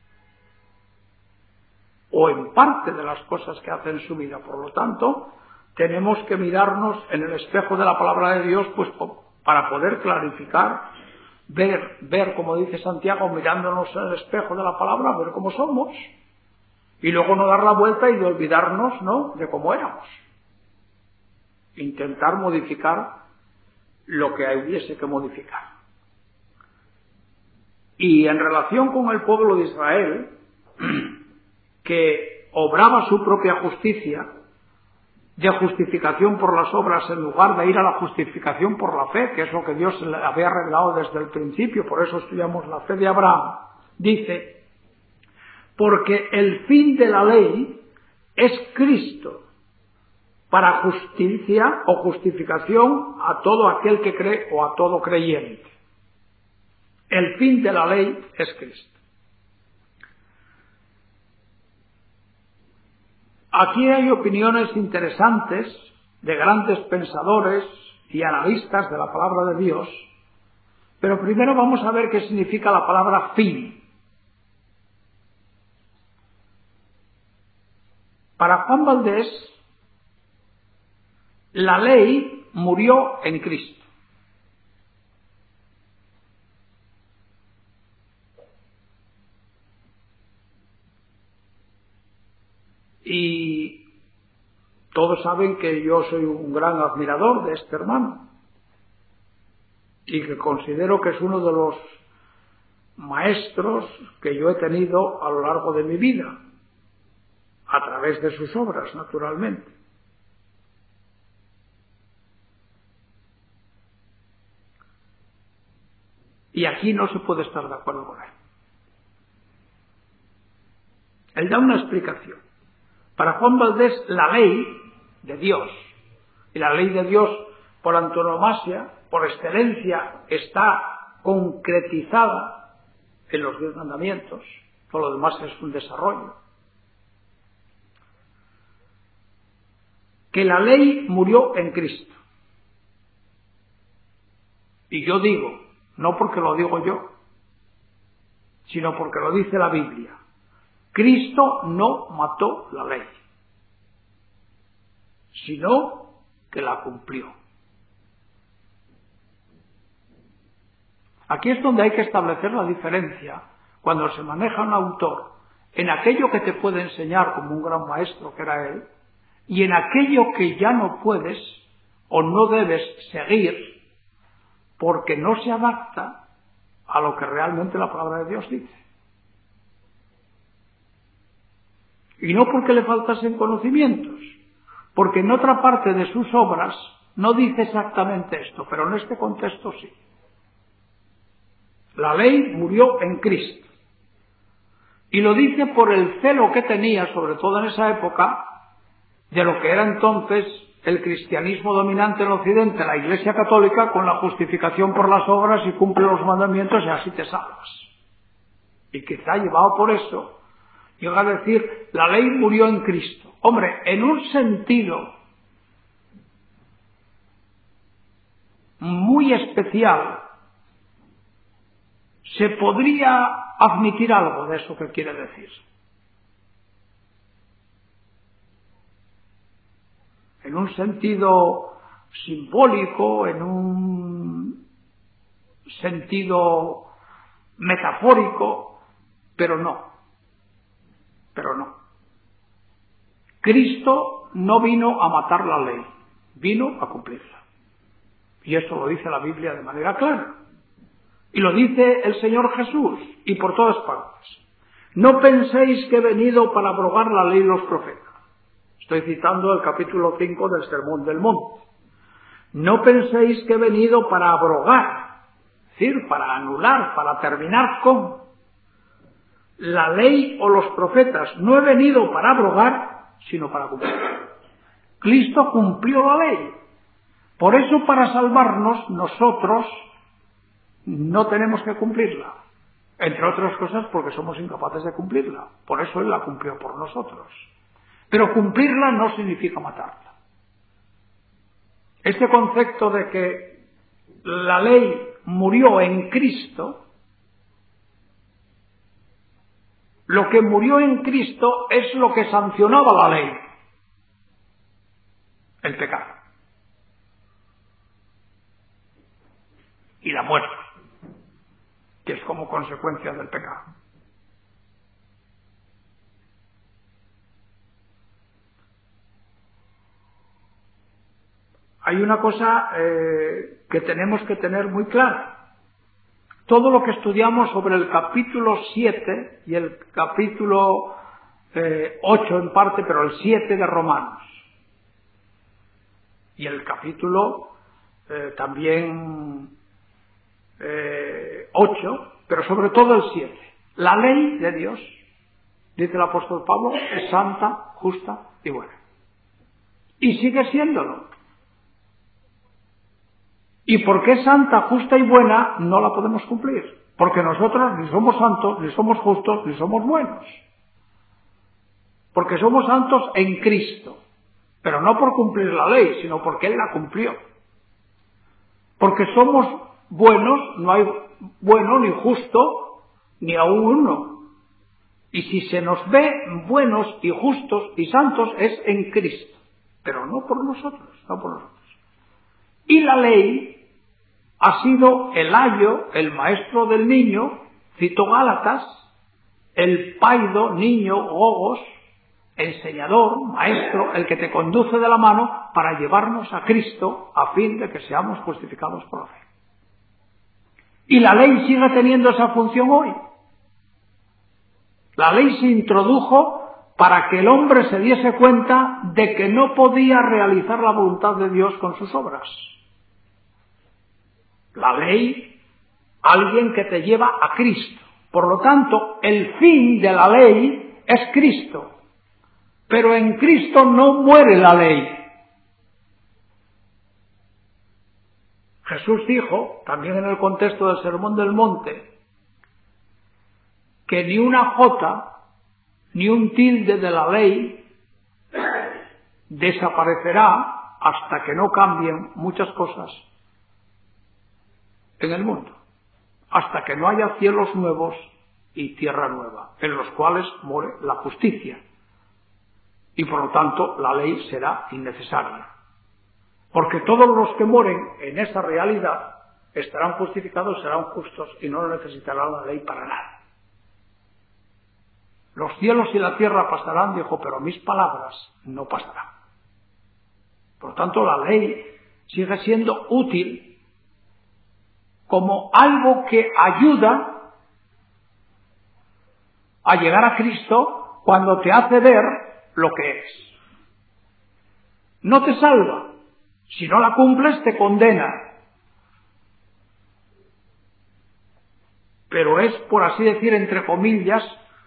[SPEAKER 1] O en parte de las cosas que hace en su vida. Por lo tanto, tenemos que mirarnos en el espejo de la palabra de Dios, pues para poder clarificar, ver, ver, como dice Santiago, mirándonos en el espejo de la palabra, ver cómo somos, y luego no dar la vuelta y de olvidarnos, ¿no?, de cómo éramos. Intentar modificar lo que hubiese que modificar. Y en relación con el pueblo de Israel, que obraba su propia justicia, de justificación por las obras en lugar de ir a la justificación por la fe, que es lo que Dios le había revelado desde el principio, por eso estudiamos la fe de Abraham, dice, porque el fin de la ley es Cristo, para justicia o justificación a todo aquel que cree o a todo creyente. El fin de la ley es Cristo. Aquí hay opiniones interesantes de grandes pensadores y analistas de la palabra de Dios, pero primero vamos a ver qué significa la palabra fin. Para Juan Valdés, la ley murió en Cristo. Y todos saben que yo soy un gran admirador de este hermano y que considero que es uno de los maestros que yo he tenido a lo largo de mi vida, a través de sus obras, naturalmente. Y aquí no se puede estar de acuerdo con él. Él da una explicación. Para Juan Valdés, la ley de Dios, y la ley de Dios por antonomasia, por excelencia, está concretizada en los diez mandamientos, todo lo demás es un desarrollo. Que la ley murió en Cristo. Y yo digo, no porque lo digo yo, sino porque lo dice la Biblia. Cristo no mató la ley, sino que la cumplió. Aquí es donde hay que establecer la diferencia cuando se maneja un autor en aquello que te puede enseñar como un gran maestro que era él, y en aquello que ya no puedes o no debes seguir porque no se adapta a lo que realmente la palabra de Dios dice. Y no porque le faltasen conocimientos, porque en otra parte de sus obras no dice exactamente esto, pero en este contexto sí. La ley murió en Cristo. Y lo dice por el celo que tenía, sobre todo en esa época, de lo que era entonces el cristianismo dominante en Occidente, la Iglesia Católica, con la justificación por las obras y cumple los mandamientos y así te salvas. Y quizá llevado por eso, llega a decir, la ley murió en Cristo. Hombre, en un sentido muy especial, se podría admitir algo de eso que quiere decir. En un sentido simbólico, en un sentido metafórico, pero no, pero no. Cristo no vino a matar la ley, vino a cumplirla. Y esto lo dice la Biblia de manera clara. Y lo dice el Señor Jesús, y por todas partes. No penséis que he venido para abrogar la ley y los profetas. Estoy citando el capítulo cinco del Sermón del Monte. No penséis que he venido para abrogar, es decir, para anular, para terminar con la ley o los profetas. No he venido para abrogar, sino para cumplir. Cristo cumplió la ley. Por eso, para salvarnos, nosotros no tenemos que cumplirla. Entre otras cosas porque somos incapaces de cumplirla. Por eso Él la cumplió por nosotros. Pero cumplirla no significa matarla. Este concepto de que la ley murió en Cristo, lo que murió en Cristo es lo que sancionaba la ley, el pecado y la muerte, que es como consecuencia del pecado. Hay una cosa eh, que tenemos que tener muy clara. Todo lo que estudiamos sobre el capítulo siete y el capítulo eh, ocho en parte, pero el siete de Romanos, y el capítulo eh, también eh, ocho, pero sobre todo el siete. La ley de Dios, dice el apóstol Pablo, es santa, justa y buena. Y sigue siéndolo. Y porque es santa, justa y buena, no la podemos cumplir. Porque nosotros ni somos santos, ni somos justos, ni somos buenos. Porque somos santos en Cristo. Pero no por cumplir la ley, sino porque Él la cumplió. Porque somos buenos, no hay bueno ni justo, ni aún uno. Y si se nos ve buenos y justos y santos es en Cristo. Pero no por nosotros, no por nosotros. Y la ley ha sido el ayo, el maestro del niño, cito Gálatas, el paido, niño, gogos, enseñador, maestro, el que te conduce de la mano para llevarnos a Cristo a fin de que seamos justificados por la fe. Y la ley sigue teniendo esa función hoy. La ley se introdujo para que el hombre se diese cuenta de que no podía realizar la voluntad de Dios con sus obras. La ley, alguien que te lleva a Cristo. Por lo tanto, el fin de la ley es Cristo. Pero en Cristo no muere la ley. Jesús dijo, también en el contexto del Sermón del Monte, que ni una jota, ni un tilde de la ley desaparecerá hasta que no cambien muchas cosas en el mundo, hasta que no haya cielos nuevos y tierra nueva, en los cuales more la justicia, y por lo tanto la ley será innecesaria, porque todos los que mueren en esa realidad estarán justificados, serán justos y no necesitarán la ley para nada. Los cielos y la tierra pasarán, dijo, pero mis palabras no pasarán. Por lo tanto, la ley sigue siendo útil como algo que ayuda a llegar a Cristo cuando te hace ver lo que eres. No te salva. Si no la cumples, te condena. Pero es, por así decir, entre comillas,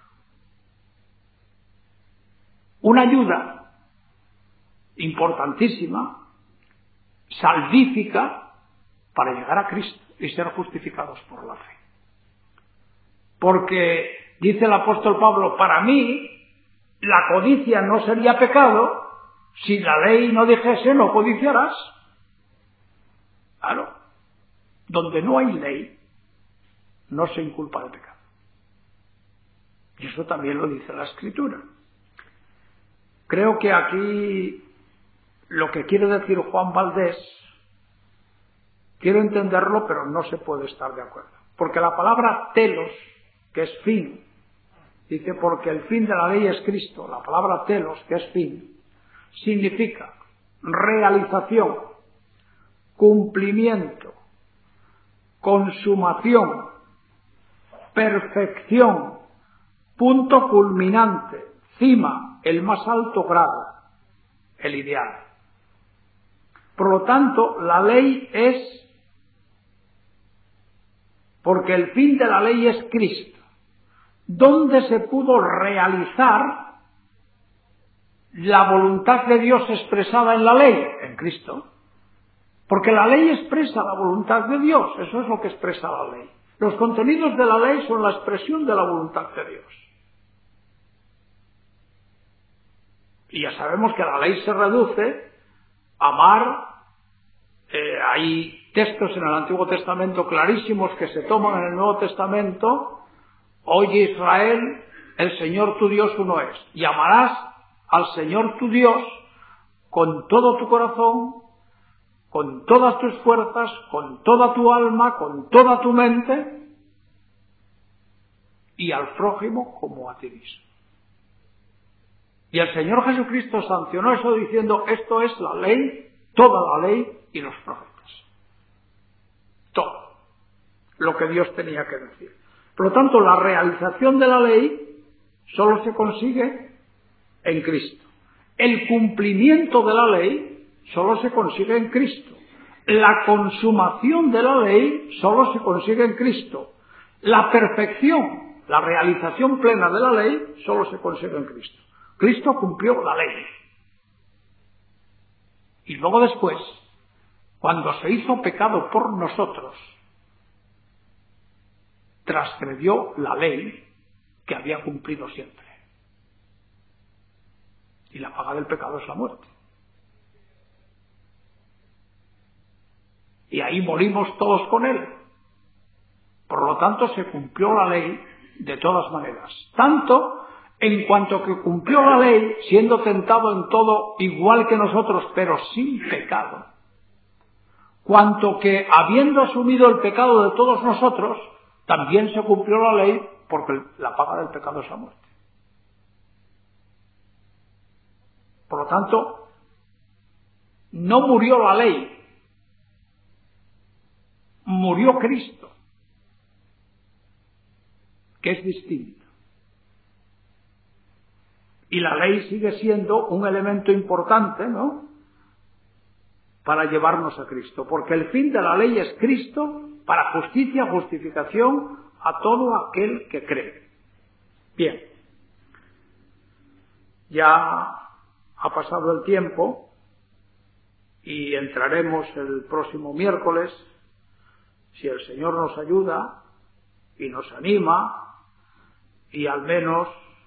[SPEAKER 1] una ayuda importantísima, salvífica, para llegar a Cristo y ser justificados por la fe. Porque, dice el apóstol Pablo, para mí, la codicia no sería pecado si la ley no dijese no codiciarás. Claro, donde no hay ley, no se inculpa de pecado. Y eso también lo dice la Escritura. Creo que aquí lo que quiere decir Juan Valdés, quiero entenderlo, pero no se puede estar de acuerdo. Porque la palabra telos, que es fin, dice porque el fin de la ley es Cristo. La palabra telos, que es fin, significa realización, cumplimiento, consumación, perfección, punto culminante, cima, el más alto grado, el ideal. Por lo tanto, la ley es, porque el fin de la ley es Cristo. ¿Dónde se pudo realizar la voluntad de Dios expresada en la ley? En Cristo. Porque la ley expresa la voluntad de Dios, eso es lo que expresa la ley. Los contenidos de la ley son la expresión de la voluntad de Dios. Y ya sabemos que la ley se reduce a amar. Eh, hay textos en el Antiguo Testamento clarísimos que se toman en el Nuevo Testamento. Oye Israel, el Señor tu Dios uno es. Y amarás al Señor tu Dios con todo tu corazón, con todas tus fuerzas, con toda tu alma, con toda tu mente, y al prójimo como a ti mismo. Y el Señor Jesucristo sancionó eso diciendo, esto es la ley, toda la ley y los profetas. Todo lo que Dios tenía que decir. Por lo tanto, la realización de la ley solo se consigue en Cristo. El cumplimiento de la ley solo se consigue en Cristo. La consumación de la ley solo se consigue en Cristo. La perfección, la realización plena de la ley solo se consigue en Cristo. Cristo cumplió la ley. Y luego después, cuando se hizo pecado por nosotros, transgredió la ley que había cumplido siempre. Y la paga del pecado es la muerte. Y ahí morimos todos con él. Por lo tanto, se cumplió la ley de todas maneras. Tanto en cuanto que cumplió la ley, siendo tentado en todo igual que nosotros, pero sin pecado. Cuanto que, habiendo asumido el pecado de todos nosotros, también se cumplió la ley, porque la paga del pecado es la muerte. Por lo tanto, no murió la ley, murió Cristo, que es distinto. Y la ley sigue siendo un elemento importante, ¿no?, para llevarnos a Cristo, porque el fin de la ley es Cristo para justicia, justificación a todo aquel que cree. Bien, ya ha pasado el tiempo y entraremos el próximo miércoles, si el Señor nos ayuda y nos anima, y al menos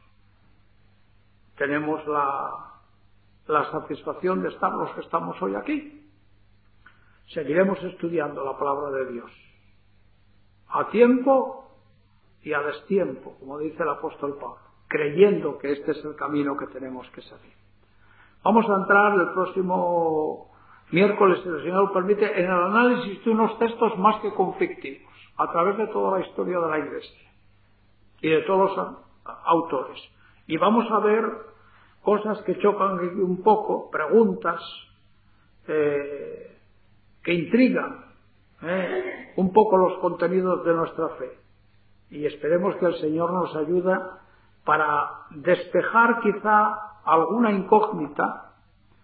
[SPEAKER 1] tenemos la, la satisfacción de estar los que estamos hoy aquí. Seguiremos estudiando la palabra de Dios a tiempo y a destiempo, como dice el apóstol Pablo, creyendo que este es el camino que tenemos que seguir. Vamos a entrar el próximo miércoles, si el Señor lo permite, en el análisis de unos textos más que conflictivos, a través de toda la historia de la Iglesia y de todos los autores. Y vamos a ver cosas que chocan un poco, preguntas eh, que intrigan eh, un poco los contenidos de nuestra fe. Y esperemos que el Señor nos ayude para despejar quizá alguna incógnita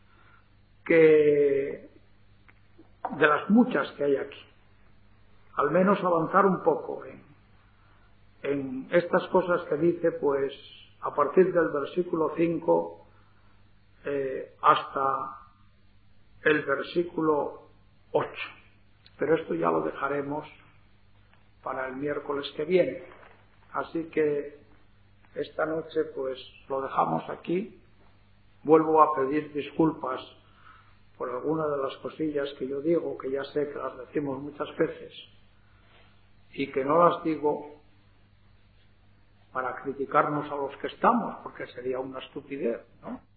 [SPEAKER 1] que de las muchas que hay aquí. Al menos avanzar un poco en, en estas cosas que dice, pues, a partir del versículo cinco eh, hasta el versículo ocho. Pero esto ya lo dejaremos para el miércoles que viene. Así que esta noche pues lo dejamos aquí. Vuelvo a pedir disculpas por algunas de las cosillas que yo digo, que ya sé que las decimos muchas veces y que no las digo para criticarnos a los que estamos, porque sería una estupidez, ¿no?